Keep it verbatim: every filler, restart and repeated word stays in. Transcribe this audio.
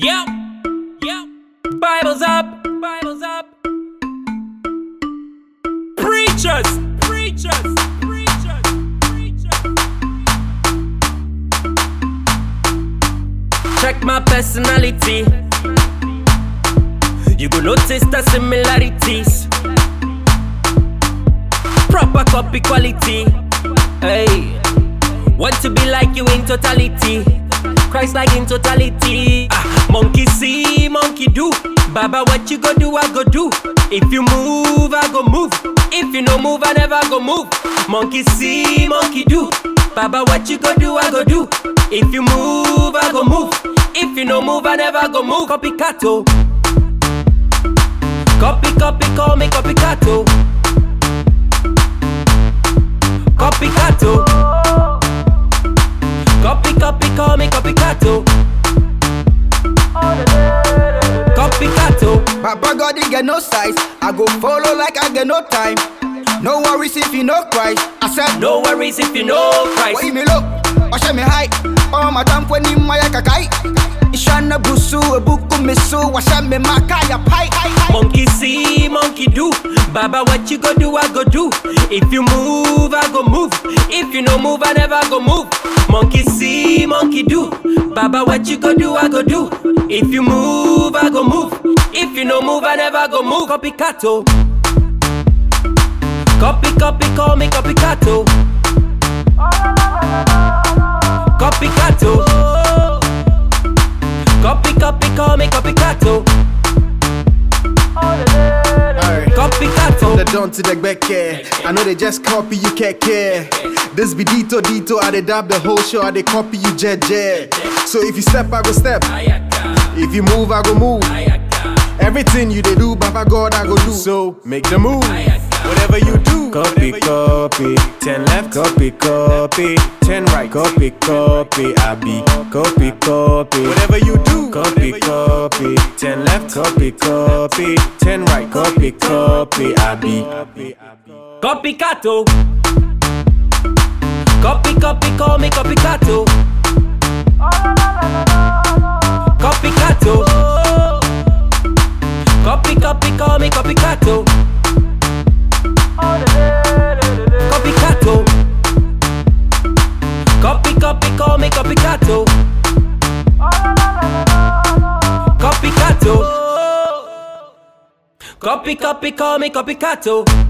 Yep, yep. Bibles up, Bibles up. Preachers, preachers, preachers, preachers. Check my personality. You go notice the similarities. Proper copy quality. Hey, want to be like you in totality. Christ like in totality. Ah, monkey see, monkey do. Baba, what you go do, I go do. If you move, I go move. If you no move, I never go move. Monkey see, monkey do. Baba, what you go do, I go do. If you move, I go move. If you no move, I never go move. Copycato. Copy, copy, call me copycato. Copycato. Copy, copy, call me copycato. Copycato. Baba God, he get no size. I go follow like I get no time. No worries if you know Christ. I said no worries if you know Christ. Why me look? Watch me high. Oh my time when you my kakai. Ishana busu ebuku misu. Watch me makaya pai. Monkey see, monkey do. Baba, what you go do, I go do. If you move, I go move. If you no move, I never go move. Monkey see, monkey do. Baba, what you go do, I go do. If you move, I go move. If you no move, I never go move. Copycato. Copy, copy, call me copycato. Copycato. Copy, copy, call me copycato. Copycato. The dawn to the back care. I know they just copy you can't care. This be Dito Dito, I they dab the whole show, I they copy you jet jet. So if you step, I go step. If you move, I go move. Everything you they do, Baba God, I go do. So make the move. Whatever you do. Copy, copy, ten left, copy, copy, ten right, copy, copy, I be, copy, copy, Whatever you do. copy, copy, ten left, copy, copy, ten right, copy, copy, I be. Copycato. Copy, copy, call me copycato. Copycato. Copy, copy, call me copycato. Copycato. Copy, copy, call me copycato. Copycato. Copy, copy, call me copycato.